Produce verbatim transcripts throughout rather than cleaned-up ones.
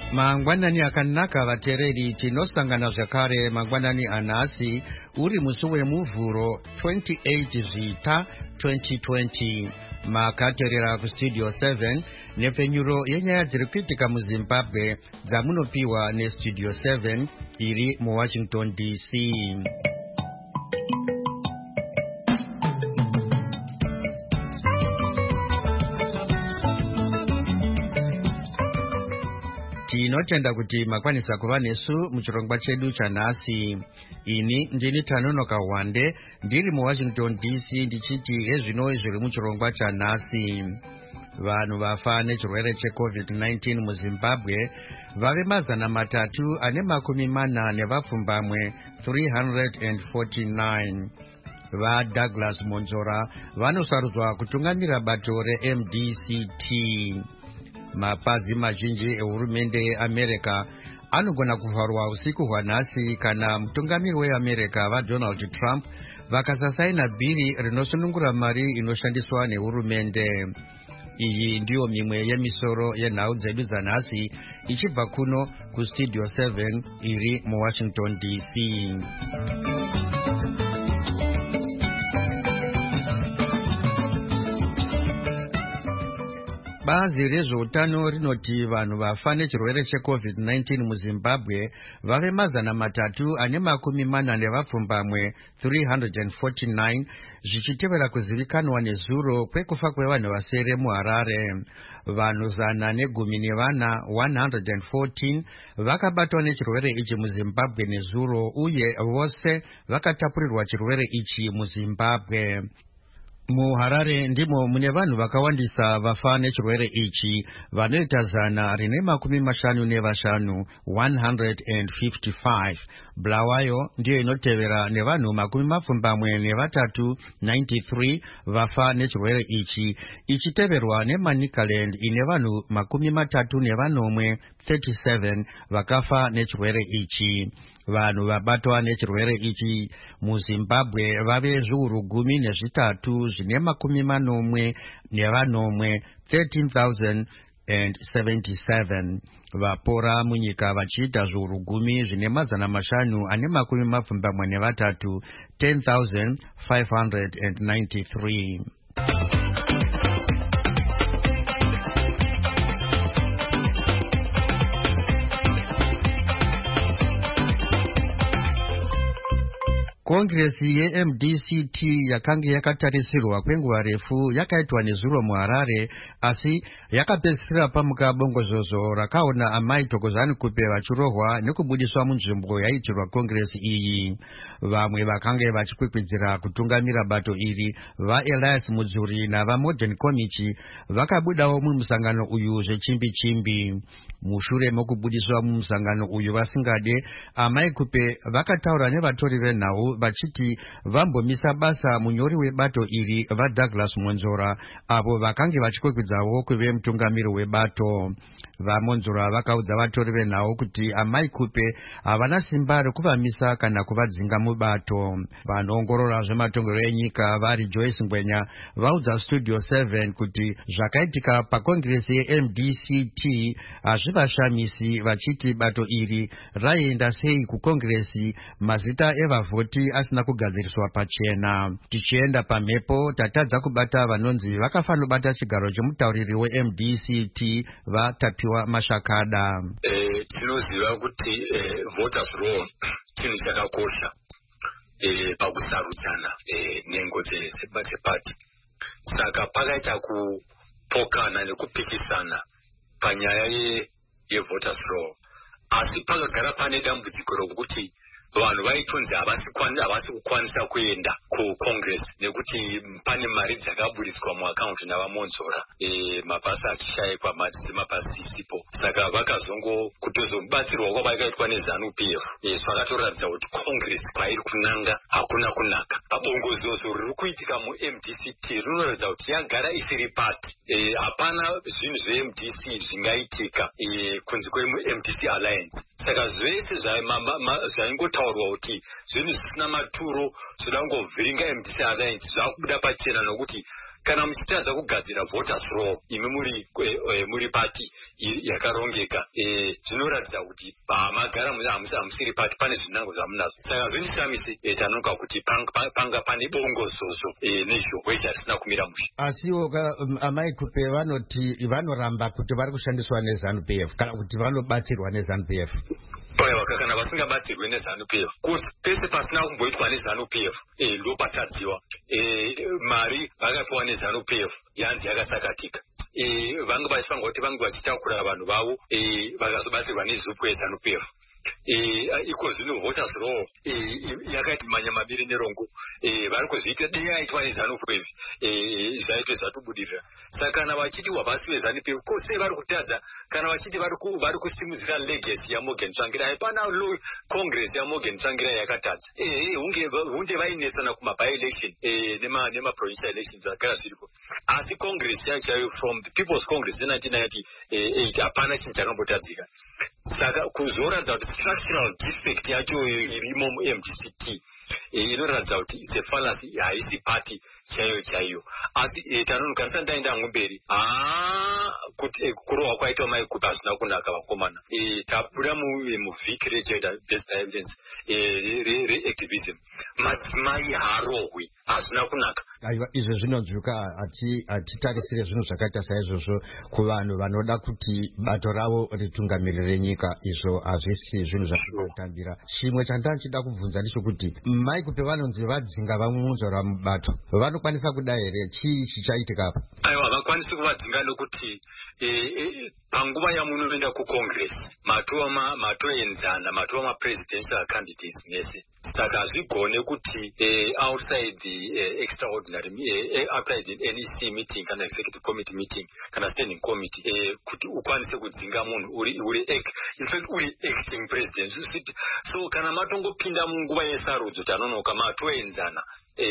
Mangwanani akanaka vatereri tinosangana zvakare mangwanani anhasi uri musi wemuvhuro twenty-eight Zvita twenty twenty. Makaterera kustudio seven nepfenyuro yenyaya dziri kuitika muZimbabwe dzamunopiwa nestudio seven iri muWashington D C. Tinotenda kuti makwanisa kuva nesu muchirongwa chedu chanhasi. Ini ndini Tanonoka Wande ndiri muWashington D C ndichiti hezvino zviri muchirongwa chanhasi. Vanhu vafa nechirwere checovid nineteen muZimbabwe vave mazana matatu ane makumi mana nevapfumbamwe three hundred forty-nine. Va Douglas Monzora vanosarudzwa kutungamira bato reM D C T. Mapazi mazhinji ehurumende yeAmerica anogona kuvharwa usiku hwanhasi kana mutungamiri weAmerica vaDonald Trump vakasasaina bhiri rinosunungura mari inoshandiswa nehurumende. Iyi ndiyo mimwe yemisoro yenhau dzedu dzanhasi ichibva kuno kustudio seven iri muWashington D C. Bazi rezveutano rinoti vanhu vafa nechirwere checovid nineteen muZimbabwe vave mazana matatu ane makumi mana nevapfumbamwe three hundred forty-nine, zvichitevera kuzivikanwa nezuro kwekufa kwevanhu vasere muHarare. Vanhu zana negumi nevana one hundred fourteen vakabatwa nechirwere ichi muZimbabwe nezuro, uye vose vakatapurirwa chirwere ichi muZimbabwe. MuHarare ndimo mune vanhu vakawandisa vafa nechirwere ichi, vanoita zana rine makumi mashanu nevashanu one hundred fifty-five. Bulawayo ndiyo inotevera nevanhu makumi mapfumbamwe nevatatu ninety-three vafa nechirwere ichi, ichiteverwa neManicaland ine vanhu makumi matatu nevanomwe thirty-seven vakafa nechirwere ichi. Vanhu vabatwa nechirwere ichi muZimbabwe vave zviuru gumi nezvitatu zvine makumi manomwe nevanomwe thirteen thousand seventy-seven. Vapora munyika vachiita zviuru gumi zvine mazana mashanu ane makumi mapfumbamwe nevatatu ten thousand five hundred ninety-three. Kongresi yeM D C T yakanga yakatarisirwa kwenguva refu yakaitwa nezuro muHarare, asi yakapedzisira pamuka bongozozo rakaona amai Thokozani Kupe vachirohwa nekubudiswa munzvimbo yaitirwa kongresi iyi. Vamwe vakanga vachikwikwidzira kutungamira bato iri, vaElias Mudzuri navaModern Komichi, vakabudawo mumusangano uyu zvechimbi chimbi. Mushure mokubudiswa mumusangano uyu vasingade, amai Kupe vakataura nevatori venhau vachiti vambomisa basa munyori webato iri vaDouglas Monzora, avo vakange vachikwikwidzavo kuve mutungamiri webato. VaMonzora vakaudza vatori venhau kuti amai Kupe havana simba rekuvamisa kana kuvadzinga mubato. Vanoongorora zvematongero enyika vari Joyce Ngwenya vaudza studio seven kuti zvakaitika pakongresi yeM D C T hazvivashamisi, vachiti bato iri raienda sei kukongresi mazita evavhoti asina kugadziriswa pachena. Tichienda pamhepo tatadza kubata vanonzi vakafanobata chigaro chemutauriri weM D C T vaTapiwa Mashakada. Eh, tinoziva kuti eh, voters roll chinhu chakakosha eh, pakusarudzana eh, nengo dzepati. Saka pakaita kupokana nekupikisana panyaya yevoters roll, asi pakagara pane dambudziko rokuti vanhu vaitonzi havasi kukwanisa kuenda kucongress nekuti pane mari dzakaburitswa muakaunti navaMonzora, e, mabasa achishayikwa, mari dzemabhasi isipo. Saka vakazongo kutozobatsirwa kwavakaitwa neZANU P F, e, zvakatoratidza kuti congress kwairi kunanga hakuna kunaka. Pabongozozo riri kuitika muM D C T rinoratidza kuti yagara isiri pati, e, hapana zvinhu zveM D C zvingaitika e, kunze kweM D C Alliance. Saka zvese zvaingotaurwa kuti zvinhu zvisina maturo zvinangovhiringa M D C Alliance zvakubuda pachena nokuti kana muchitadza kugadzira voters roll imi muri e, muri party yakarongeka e, zvinoratidza kuti pamagara hamusiri party pane zvinango zvamunazvo. Saka zvindisamise e, tanoka kuti panga, panga pane bongozozo e, nezhokwe zvatisina kumira mushe. Asiwo amai kupe vanoti vanoramba kuti vari kushandiswa neZANU P F kana kuti vanobatsirwa neZANU P F. Aiwa, kana vasingabatsirwe neZANU P F kuti pese pasina kumboitwa neZANU P F e, ndo patadziwa e, mari vakapiwa neZANU P F yanzi yakasakatika. E, vange vachifanga kuti vange vachitakura vanhu vavo e, vakazobatsirwa neZUPU yeZANU P F. Iko zvino voters roll yakaiti manya maviri nerongo vari kuzviita dei aitwa neZANU P F zvaitwe zvatobudirira. Saka kana vachiti wavasi weZANU P F kose vari kutadza kana vachiti vari kusimudzira legacy yaMorgan Tsvangirai. Hapana congress yaMorgan Tsvangirai yakatadza hunge vainetsana kumaby election nemaprovincial elections zvagara zviriko, asi congress yacho from the People's Congress nineteen ninety-eight hapana chinhu chakambotadzika. Saka kuzoratidza kuti structural defect yacho irimo mu-M D C T inoratidza kuti it's a fallacy, haisi party chaiyo chaiyo. Asi tanonokanisa ndaenda mberi kuti kurohwa kwaitwa Mai Kupe hazvina kunaka vakomana. Tabuda muvhiki regender based evidence re-activism, madzimai haarohwi hazvina kunaka. Aiwa, izvo zvinonzwika atitarisire zvinhu zvakaita saizvozvo kuvanhu vanoda kuti bato ravo ritungamirire nyika. Izvo hazvisi zvinhu zvatinotambira. Chimwe chandachida kubvunza ndechekuti Mai Kupe vanonzi vadzinga vamunzora mubato, vanokwanisa kuda here? Chii chichaitika apa? Aiwa, havakwanisi kuvadzinga nokuti panguva yamunoenda kucongress matoenzana matova mapresidential candidates mese. Saka hazvigone kuti outside the extraordinary outside the N E C meeting kana executive committee meeting kana standing committee kuti ukwanise kudzinga munhu uri uri in fact uri acting president. So kana matongopinda munguva yesarudzo tanonoka matoenzana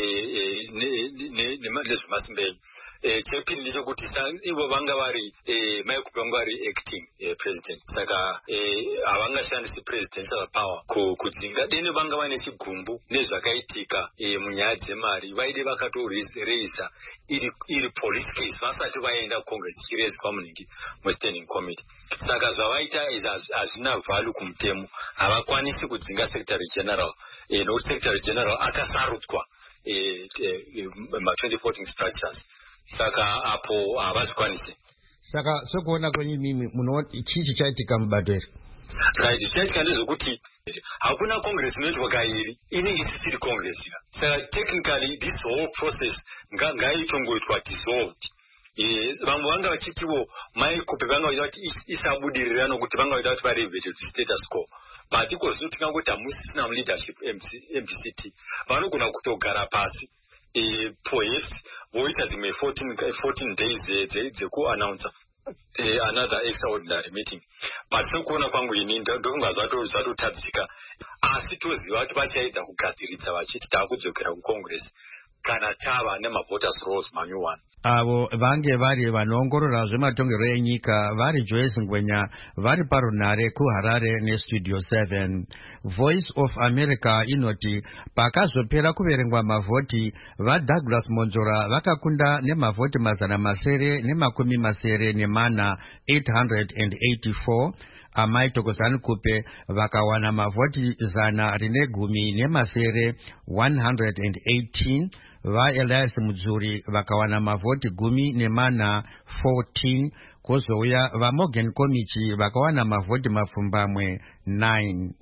nezvemasimba enyu. Chepiri ndechekuti ivo vanga vari Mai Kupe vanga vari acting president, saka havangashandisi presidential power kudzinga. Deni vanga vaine chigumbu nezvakaitika munyaya dzemari, vaide vakatoreisa iri police case vasati vaenda kucongress ichirezwa munhingi mustanding committee. Saka zvavaita hazvina vhalu kumutemo, havakwanisi kudzinga secretary general nokuti secretary general akasarudzwa ma-twenty fourteen structures. Saka apo havazvikwanisi. Saka sokuona kwenyu mimi munoona chii chichaitika mubato iri? Right, chichaitika ndezvekuti hakuna congress inoitwa kairi, inenge isisiri congress. Saka technically this whole process ngaitongoitwa dissolved. Vamwe vanga vachitiwo Mai Kupe vanga vaida kuti isabudirira nokuti vanga vaida kuti varevhete status quo. But iko zvino tingangoti hamusisina leadership M D C T vanogona kutogara pasi poets voita dzimwe fourteen days dzekuannounce another extraordinary meeting. But sokuona kwangu ini ndofunga zvatotadzika, asi toziva kuti vachaedza kugadziridza vachiti taakudzokera kucongress kana tava nemavoters rolls manyuwani. Avo vange vari vanoongorora zvematongero enyika vari Joyce Ngwenya vari parunare kuHarare nestudio seven. Voice of America inoti pakazopera kuverengwa mavhoti vaDouglas Monzora vakakunda nemavhoti mazana masere nemakumi masere nemana eight hundred eighty-four. Amai Thokozani Kupe vakawana mavhoti zana rine gumi nemasere one hundred eighteen. Va Elias Mudzuri vakawana mavhoti gumi nemana fourteen. Kozouya va Morgan Komichi vakawana mavhoti mapfumbamwe nine.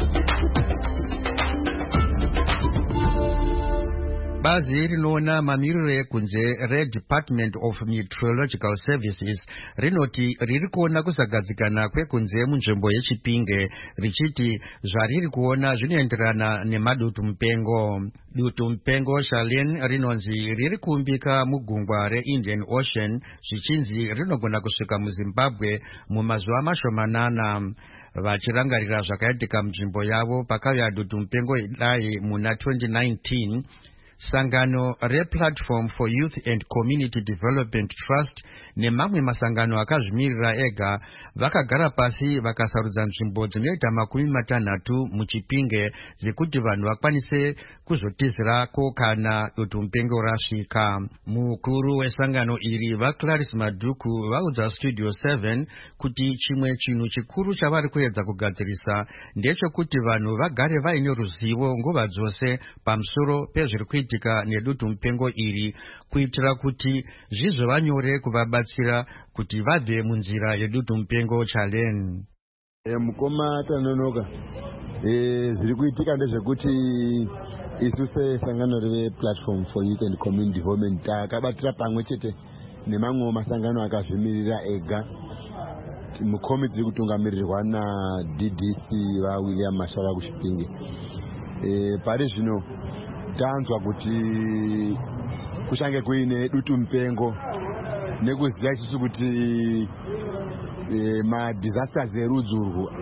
Bazi rinoona mamiriro ekunze reDepartment of Meteorological Services rinoti riri kuona kusagadzikana kwekunze munzvimbo yeChipinge richiti zvariri kuona zvinoenderana nemadutu mupengo. Dutu mupengo Charlene rinonzi riri kuumbika mugungwa reIndian Ocean zvichinzi rinogona kusvika muZimbabwe mumazuva mashomanana. Vachirangarira zvakaitika munzvimbo yavo pakauya dutu mupengo idai muna twenty nineteen, sangano replatform for youth and community development trust nemamwe masangano akazvimirira ega vakagara pasi vakasarudza nzvimbo dzinoita makumi matanhatu muchipinge dzekuti vanhu vakwanise kuzotizirako kana dutu mupengo rasvika. Mukuru wesangano iri vaClarice Madhuku vaudza Studio seven kuti chimwe chinhu chikuru chavari kuedza kugadzirisa ndechekuti vanhu vagare vaine ruzivo nguva dzose pamusoro pezviri kuitika nedutu mupengo iri kuitira kuti zvizova nyore kuvabatsira kuti vabve munzira yedutu mupengo challenge. E, mukoma tanonoka e, zviri kuitika ndezvekuti isu sesangano replatform for youth and community development takabatira pamwe chete nemamwe masangano akazvimirira ega mukomi dziri kutungamirirwa naD D C vaWilliam Mashava kuchipinge. E, pari zvino tanzwa kuti kuchange kuine dutu mupengo nekuziva isusu kuti e, madisasters erudzi urwu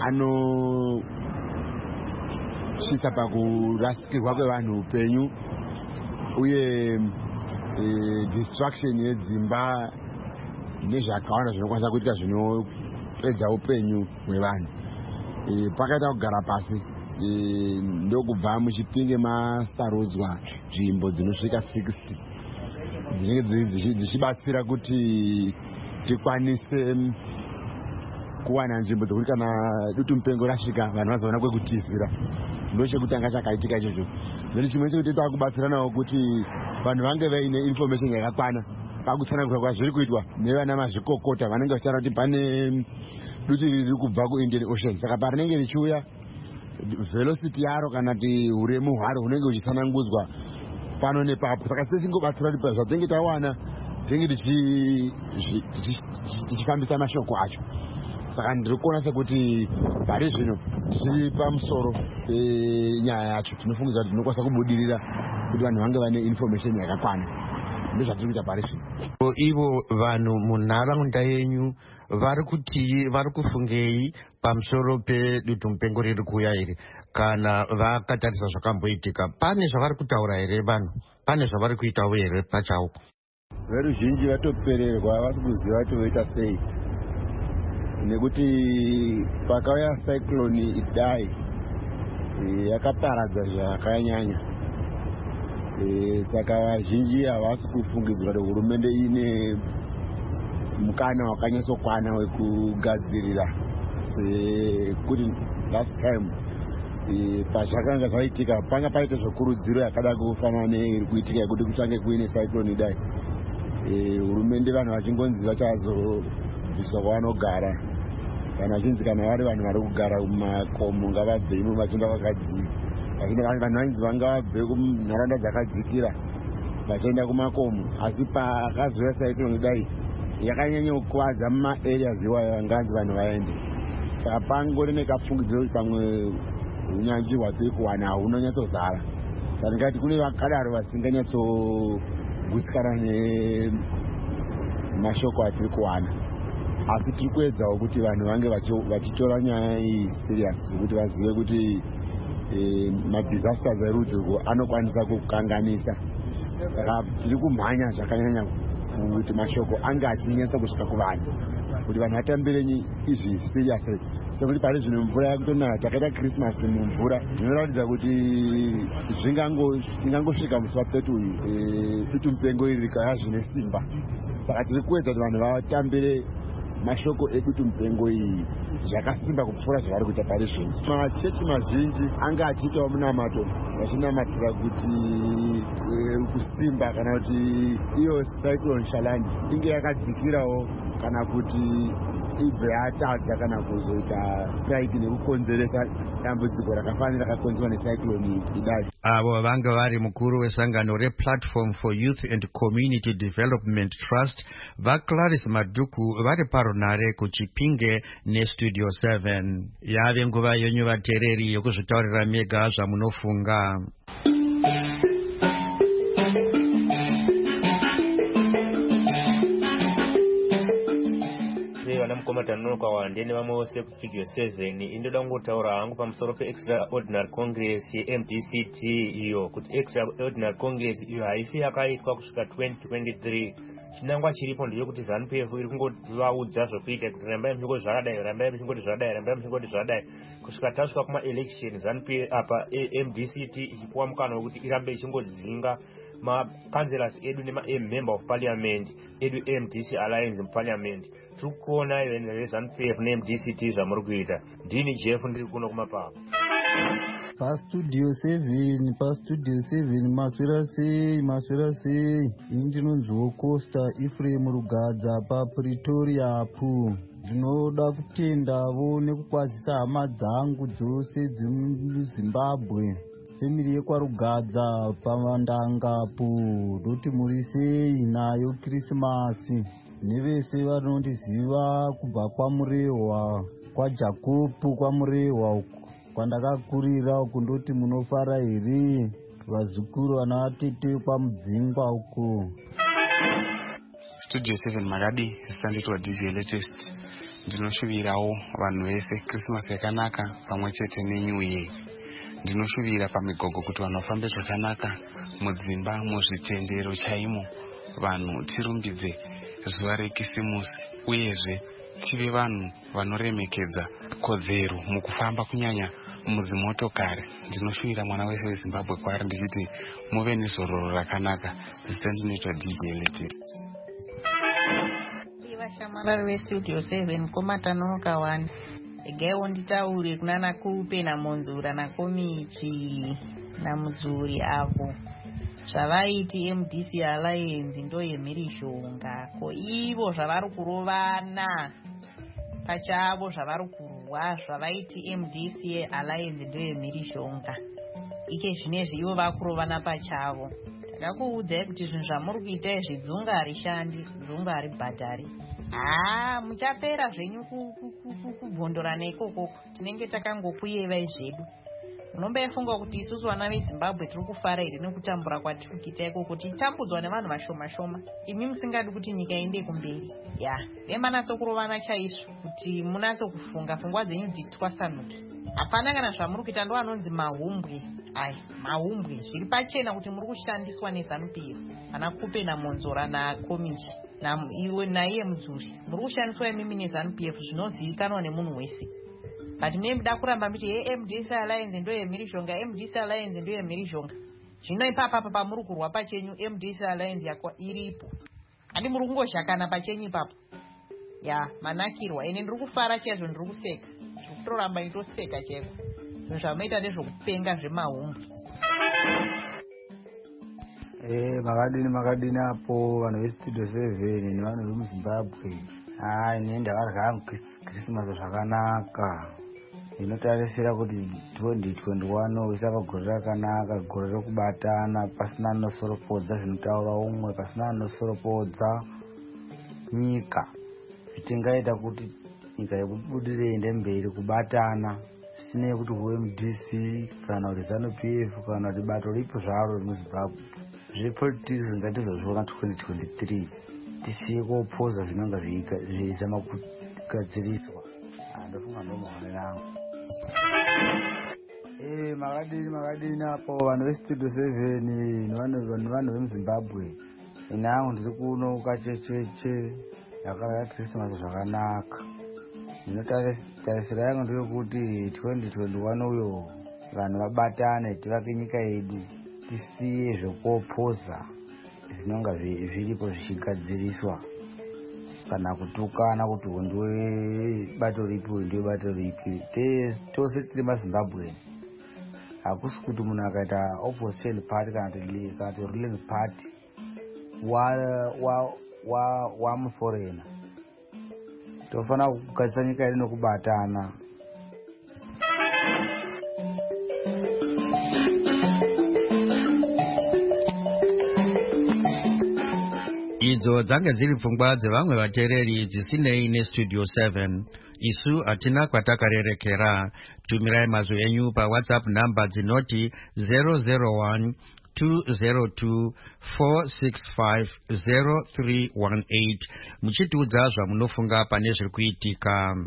anosvitsa pakurasikirwa kwevanhu upenyu uye e, destruction yedzimba nezvakawanda zvinokwanisa kuitika zvinopedza upenyu hwevanhu. E, pakaita kugara pasi e, ndokubva muchipinge masarudzwa nzvimbo dzinosvika sixty dzinenge dzichibatsira kuti tikwanise kuwana nzvimbo dzokuti kana dutu mupengo rasvika vanhu vazoona kwekutizira. Ndochekutanga chakaitika ichocho. Zvino chimwe chekuti takubatsiranawo kuti vanhu vange vaine information yakakwana pakutsanangura kwazviri kuitwa nevana mazvikokota vanenge vachitaura kuti pane dutu riri kubva kuIndian Ocean. Saka parinenge richiuya velocity yaro kana kuti uremu hwaro hunenge huchitsanangudzwa pano nepapo. Saka setingobatsira kuti zvatinenge tawana tinenge tichifambisa mashoko acho. Saka ndiri kuona sekuti pari zvino tiri pamusoro penyaya yacho tinofungidzira kuti tinokwanisa kubudirira kuti vanhu vange vane information yakakwana. Ndozvatiri kuita pari zvino. Ivo vanhu munharaunda yenyu vari kuti vari kufungei pamusoro pedutu mupengo riri kuuya iri kana vakatarisa zvakamboitika? Pane zvavari kutaura here vanhu? Pane zvavari kuitawo here pachavo? Veruzhinji vatopererwa vasi kuziva kuti voita sei nekuti pakauya cyclone idai yakaparadza zvakanyanya. E, saka vazhinji havasi kufungidzira kuti hurumende ine mukana wakanyatsokwana wekugadzirira sekuti last time e, pazvakanga zvaitika panga paita zvekurudziro yakada kufanana neiri kuitika yekuti kuchange kuine cyclone idai. E, hurumende vanhu vachingonzi vachazobviswa kwavanogara kana vachinzi kana vari vanhu vari kugara mumakomo ngavabve imo vachienda kwakadzika. Lakini vanhu vanzi vangabve kunharaunda dzakadzikira vachienda kumakomo, asi pakazouya cyclone idai yakanyanya kukuvadza mumaareas iwayo anganzi vanhu vaende. Saka pangori nekafungidziro kuti pamwe unyanzvi hwatiri kuwana hunonyatsozara. Saka ndingati kune vakadaro vasinganyatsogutsikana nemashoko atiri kuwana, asi tiri kuedzawo kuti vanhu vange vachitora nyaya iyi serious kuti vazive kuti E, madisasters erudzi urwu anokwanisa kukanganisa. Saka tiri kumhanya zvakanyanya kuti mashoko ange achinyatsa kusvika kuvanhu kuti vanhu vatambire izvi seriously. Sekuti pari zvino mvura yakutonaya, takaita Christmas mumvura, zvinoratidza kuti zvingangosvika musi wathirty uyu dutu mupengo iri rikauya zvine simba. Saka tiri kuedza kuti vanhu vatambire mashoko edutu mupengo iyi zvakasimba kupfuura zvavari kuita pari zvino. Machechi mazhinji anga achiitawo munamato vachinamatira kuti kusimba kana kuti iyo cyclone Shalani inge yakadzikirawo kana kuti ibve yatadza kana kuzoita strike nekukonzeresa dambudziko rakafanira rakakonzerwa necyclone idai. Avo vanga vari mukuru wesangano replatform for youth and community development trust vaClarice Madhuku vari parunare kuchipinge neStudio seven. Yave nguva yenyu vateereri yokuzvitaurira mega zvamunofunga. komatanonoka wande nevamwe vose kustudio seven indoda kungotaura hangu pamusoro peextraordinary congress M D C T iyo kuti extraordinary congress iyo haifi yakaitwa kusvika twenty twenty-three. chinangwa chiripo ndeyekuti ZANU P F iri kungovaudza zvokuita kuti rambai muchingoti zvakadai rambai muchingoti zvakadai rambai muchingoti zvakadai kusvika tasvika kumaelection ZANU P F apa M D C T ichipuwa mukana wekuti irambe ichingodzinga makanzelas edu nema-member of parliament edu M D C alliance muparliament. tiri kuona vezanu P F ne-M D C T zvamuri kuita. ndini Jeff ndiri kuno kumapapa pastudio seven pastudio seven maswera sei maswera sei. ini ndinonziwo Costa Ephraim Rugadza paPretoria apo. ndinoda kutendavo nekukwazisa hama dzangu dzose dzemuZimbabwe, femiri yekwaRugadza pavandangapo. ndoti muri sei nayo Krismasi, nevese vanondiziva kubva kwamurehwa kwaJakopu kwamurehwa uku kwandakakurira uku. ndoti munofara here vazukuru vana vatete kwamudzingwa uku. Studio seven makadi zisanditwa D J Latest. ndinoshuvirawo vanhu vese Christmas yakanaka pamwe chete neNew Year. ndinoshuvira pamigogo kuti vanhu vafambe zvakanaka mudzimba muzvitendero chaimo, vanhu tirumbidze zuva rekisimusi uyezve tive vanhu vanoremekedza kodzero mukufamba kunyanya mudzimotokari. ndinoshuvira mwana wese weZimbabwe kwaari ndichiti muve nezororo rakanaka. zita ndinoitwa D J Latest. Vashamarari vestudio seven komatanonoka one egaiwo nditaure kunana Kupe naMonzura naKomichi naMudzuri avo zvavaiti M D C alliance ndoyemhirizhonga. ko ivo zvavari kurovana pachavo, zvavari kurwa zvavaiti M D C alliance ndoyemhirizhonga. ike zvinezvi ivo vakurovana pachavo. ndakakuudzai kuti zvinhu zvamuri kuita izvi dzunga harishandi, dzunga haribhadhari. haa muchapera zvenyu kubhondorana ikokoko. tinenge takangokuyevai zvedu. unombaifunga kuti isusu vana veZimbabwe tiri kufara here nekutambura kwatiri kuita ikoko, titambudzwa nevanhu vashoma shoma, imi musingadi kuti nyika iende kumberi. ya vemanatsokurovana chaizvo kuti munatsokufunga pfungwa dzenyu dzitwasanuke. hapana kana zvamuri kuita ndo anonzi mahumbwe. ai mahumbwe zviri pachena kuti muri kushandiswa neZANU P F, ana Kupe naMonzora naKomichi naiwe naiye Mudzuri. muri kushandiswa imimi neZANU P F zvinozivikanwa nemunhu wese. but mimi muda kuramba miti ye M D C alliance ndoyemhirizhonga, M D C alliance ndoyemhirizhonga. zvino ipapapa pamuri kurwa pachenyu M D C alliance yako iripo, handi muri kungozhakana pachenyu ipapo. ya manakirwa. ene ndiri kufara chaizvo, ndiri kuseka, ndiri kutoramba nditoseka chaizvo. zvinhu zvamaita ndezvokupenga zvemahumbu. Eh, makadini makadini apo vanhu vestudio seven nevanhu vemuZimbabwe. hai ini ndavarya hangu Christmas zvakanaka. inotarisira kuti twenty twenty-one isava gore rakanaka, gore rekubatana pasina anosoropodza zvinotaura umwe, pasina anosoropodza nyika. zvitingaita kuti nyika yebudirire iende mberi kubatana, zvisinei kuti huwe M D C kana kuti ZANU P F kana kuti bato ripo zvaro remuZimbabwe. zvepolitiki ngatizozviona twenty twenty-three, tisiye kopoza zvinonga zveizama kugadziriswa. ndofunga ndomaonero angu. Eh, makadini makadini apo vanhu vestudio seven nevanhu vemuZimbabwe. ine angu ndiri kuno kachecheche yakaraya Christmas zvakanaka. ndinotarisira yangu ndeyekuti twenty twenty-one uyo vanhu vabatane tivake nyika yedu, tisiye zvokopoza zvinonga zviripo zvichigadziriswa kana kutukana kuti ndiwe bato ripi ndiwe bato ripi. tose tiri maZimbabwe. hakusi kuti munhu akaita opposition party kana kuti ruling party wamuforena. tofanira kugadzisa nyika yedu nokubatana. idzo dzange dziri pfungwa dzevamwe vateereri dzisinei nestudio seven. isu hatina kwatakarerekera. tumirai mazwi enyu paWhatsApp namba dzinoti zero zero one two zero two four six five zero three one eight muchitiudza zvamunofunga pane zviri kuitika.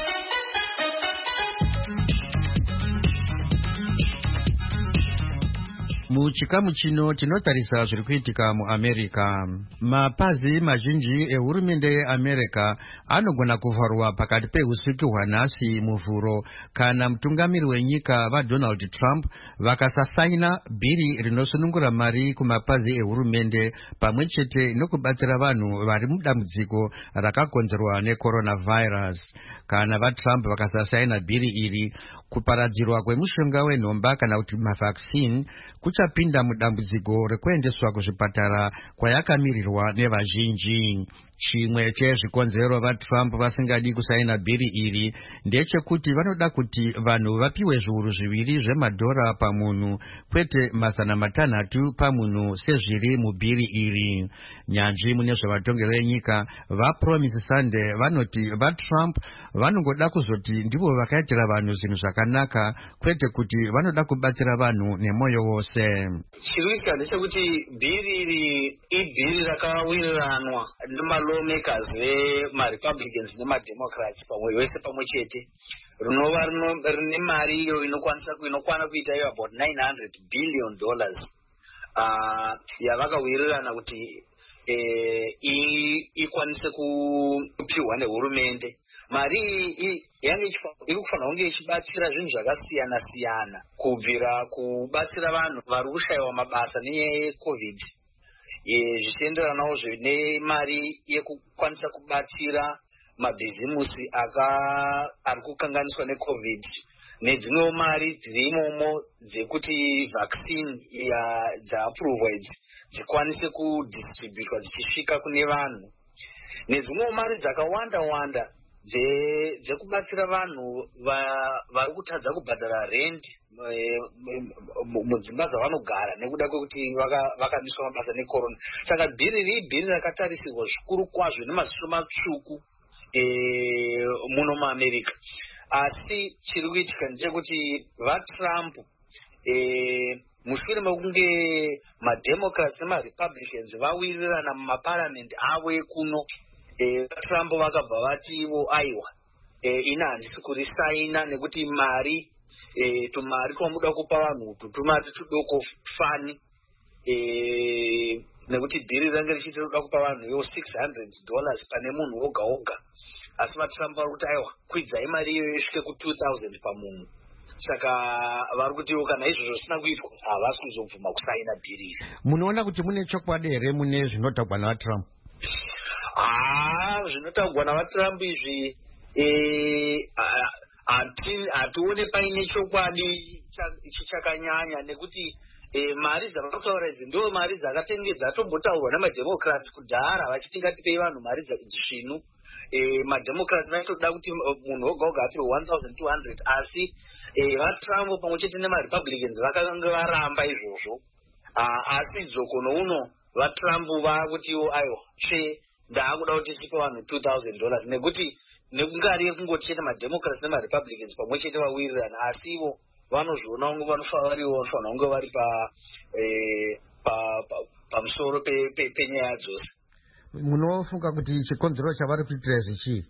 Muchikamu chino tinotarisa zviri kuitika muAmerica. Mapazi mazhinji ehurumende yeAmerica anogona kuvharwa pakati peusiku hwanhasi muvhuro kana mutungamiri wenyika vaDonald Trump vakasasaina bhiri rinosunungura mari kumapazi ehurumende pamwe chete nokubatsira vanhu vari mudambudziko rakakonzerwa necoronavirus. Kana vaTrump vakasasaina bhiri iri, kuparadzirwa kwemushonga wenhomba kana kuti mavaccine kuchapinda mudambudziko rekuendeswa kuzvipatara kwayakamirirwa nevazhinji. Chimwe chezvikonzero vaTrump vasingadi kusaina bhiri iri ndechekuti vanoda kuti vanhu vapiwe zviuru zviviri zvemadhora pamunhu kwete mazana matanhatu pamunhu sezviri mubhiri iri. Nyanzvi mune zvevatongero venyika vaPromise Sunday vanoti vaTrump vanongoda kuzoti ndivo vakaitira vanhu zvinhu zvakanaka kwete kuti vanoda kubatsira vanhu nemoyo wose. Chirwisa ndechekuti bhiri iri ibhiri rakawiriranwa nemalawmakers vemaRepublicans nemademocrats pamwe wese pamwe chete, rinova rine mari iyo inokwanisa inokwana kuita iyo about nine hundred billion dollars uh, yavakawirirana kuti eh, ikwanise kupiwa nehurumende. Mari yange iri kufanira kunge ichibatsira zvinhu zvakasiyana siyana, kubvira kubatsira vanhu vari kushayiwa mabasa neCovid, zvichienderanawo zvine mari yekukwanisa kubatsira mabhizimusi ari kukanganiswa neCovid, nedzimwewo mari dziri imomo dzekuti vaccine dzaapuruvwa idzi dzikwanise kudistributwa dzichisvika kune vanhu, nedzimwewo mari dzakawanda wanda dzekubatsira vanhu vari kutadza kubhadhara rent mudzimba dzavanogara nekuda kwekuti vakamiswa mabasa necorona. Saka bhiri iri bhiri rakatarisirwa zvikuru kwazvo nemaziso matsvuku muno muAmerica. Asi chiri kuitika ndechekuti vaTrump mushure mekunge maDemocrats nemaRepublicans vawirirana mumaparamendi avo ekuno, Trump vakabva vativo aiwa ina handisi kurisaina nekuti mari tumari twamuda kupa vanhu tumari tudoko fani, nekuti bhiri range richiti roda kupa vanhu yo six hundred dollars pane munhu woga woga. Asi vaTrump vari kuti aiwa kwidzai mari iyoyo isvike ku two thousand pamunhu. Saka vari kutiwo kana izvozvo zvisina kuitwa havasi kuzobvuma kusaina bhiri iri. Munoona kuti mune chokwadi here mune zvinotagwa naVaTrump? Ah, zvinotagwa naVaTrump izvi hatione paine chokwadi chichakanyanya, nekuti mari dzavakataura idzi ndo mari dzakatenge dzatombotaurwa namademocrats kudhara vachiti ngatipei vanhu mari dzisvinu. Mademocrats vaitoda kuti munhu woga woga apiwe one thousand two hundred, asi vaTrump pamwe chete nemaRepublicans vakanga varamba izvozvo. Asi dzokono uno vaTrump vakutiwo aiwa tsve ndaakuda kuti tipe vanhu two thousand dollars, nekuti nekungari yekungoti chete maDemocrats nemaRepublicans pamwe chete vawirirana, asi ivo vanozviona kunge vanofanira variwo vanofanira kunge vari pamusoro penyaya dzose. Munofunga kuti chikonzero chavari kuitira izvi chii?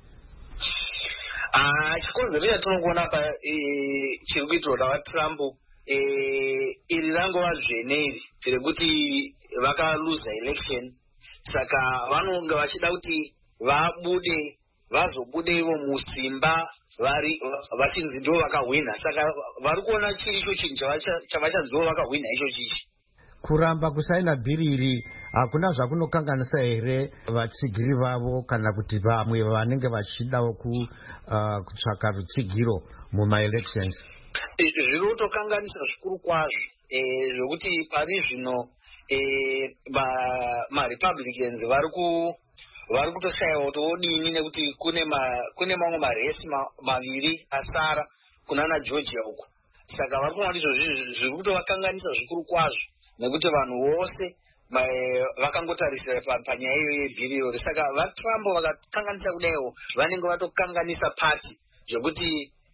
Chikonzero chatinongoona pa chiri kuitirwa navaTrump iri rangova dzvene iri rekuti vakaluza election. Saka vanonge vachida kuti vabude vazobude ivo musimba vari vachinzi ndo vakahwina. Saka vari kuona chiricho chinhu chavachanziwo vakahwina icho chichi. Kuramba kusaina bhiri iri hakuna zvakunokanganisa here vatsigiri vavo kana kuti vamwe vanenge vachidawo kutsvaka rutsigiro mumaelections? Zviri kutokanganisa zvikuru kwazvo zvokuti pari zvino maRepublicans vari kutoshayiwa kuti vodini, nekuti kune mamwe maresi maviri asara kunana Georgia uko. Saka vari kuona kuti izvozvi zviri kutovakanganisa zvikuru kwazvo, nekuti vanhu vose vakangotarisira panyaya iyo yebhiri irori. Saka vaTrump vakakanganisa kudaiwo vanenge vatokanganisa pati zvokuti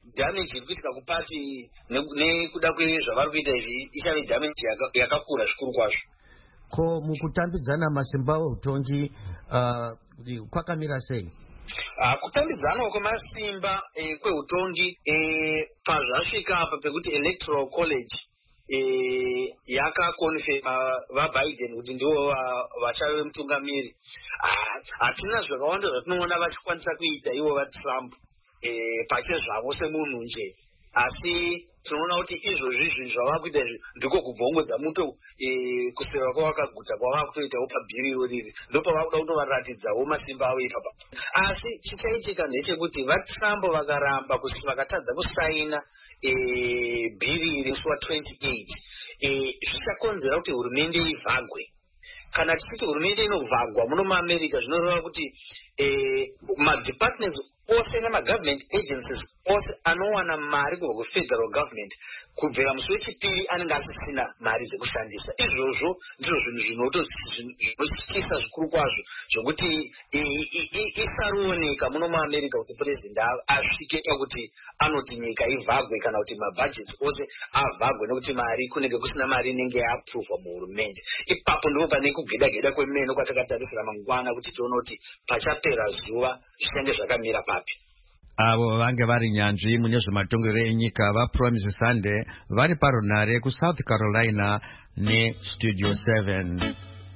damage iri kuitika kupati nekuda kwezvavari kuita izvi ichave damage yakakura zvikuru kwazvo. Ko mukutambidzana masimba eutongi uh, kwakamira sei? Uh, kutambidzana kwemasimba eh, kweutongi eh, pazvasvika apa pekuti electoral college eh, yakakonfirma vaBiden kuti ndivo vachave mutungamiri. Hatina uh, zvakawanda zvatinoona vachikwanisa kuita ivo vaTrump eh, pachezvavo semunhu nje, asi tinoona kuti izvozvi zvinhu zvava kuita izvi ndiko kubvongodza muto eh, kuseva kwavakaguta kwava kutoitawo pabhiriro riri, ndopavakuda kutovaratidzawo masimba avo ipapa. Asi chichaitika ndechekuti vaTrump vakaramba vakatadza kusaina eh, bhiri iri musi wa28 eh, zvichakonzera kuti hurumende ivhagwe. Kana tichiti hurumende inovhagwa muno muAmerica zvinoreva kuti eh, madepartments ose nemagovernment agencies ose anowana mari kubva kufederal government kubvira musi wechipiri anenge asisina mari dzekushandisa. Izvozvo ndizvo zvinhu zvinotyisa zvikuru kwazvo zvokuti isaruoneka muno muAmerica kuti president asvike pakuti anoti nyika ivhagwe kana kuti mabudgets ose avhagwe nekuti mari kunenge kusina mari inenge yaapuruvwa muhurumende. Ipapo ndipo pane kugeda-geda kwemene kwatakatarisira mangwana kuti tione kuti pachapera zuva zvichange zvakamira papi. Avo vange vari nyanzvi mune zvematongerero enyika vaPromise Sunday vari parunare kuSouth Carolina neStudio seven.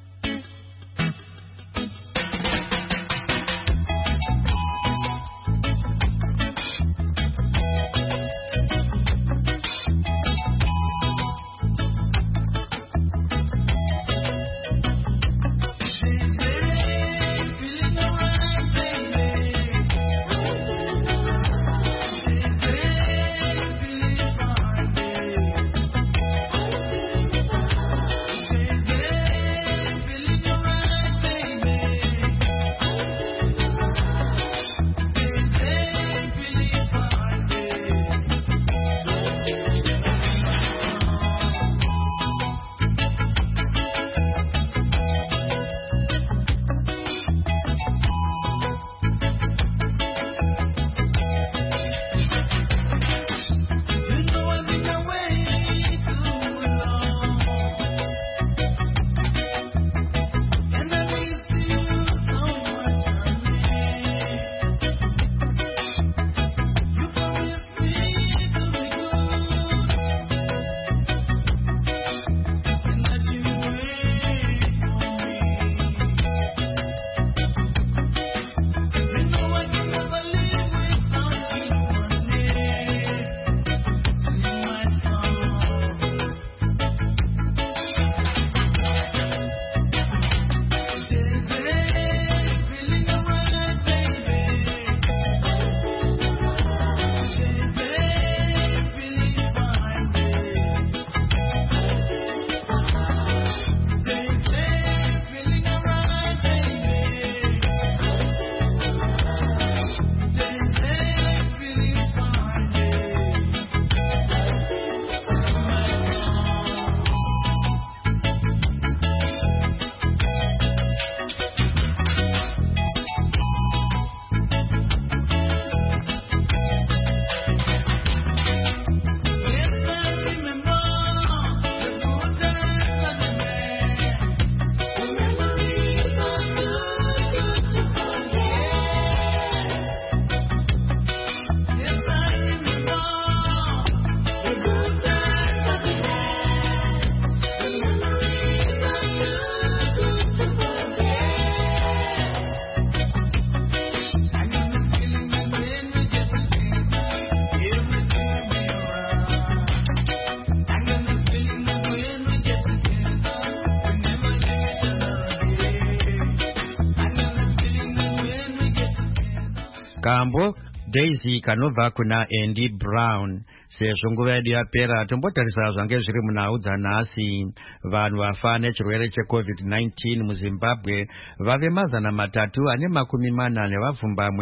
Kambo Daisy kanobva kuna Andy Brown. Sezvo nguva yedu yapera tombotarisa zvange zviri munhau dzanhasi. Vanhu vafa nechirwere checovid nineteen muZimbabwe vave mazana matatu ane makumi mana nevapfumbamwe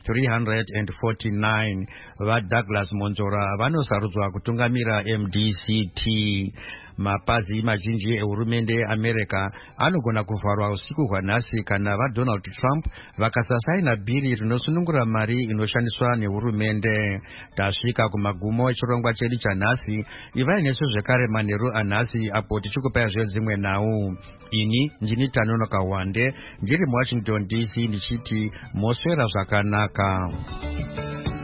three hundred forty-nine. VaDouglas Monzora vanosarudzwa kutungamira M D C T. Mapazi mazhinji ehurumende yeAmerica anogona kuvharwa usiku hwanhasi kana vaDonald Trump vakasasaina bhiri rinosunungura mari inoshandiswa nehurumende. Tasvika kumagumo echirongwa chedu chanhasi. Ivai nesu zvekare manheru anhasi apo tichikupai zvedzimwe nhau. Ini ndini Tanonoka Wande ndiri muWashington D C ndichiti moswera zvakanaka.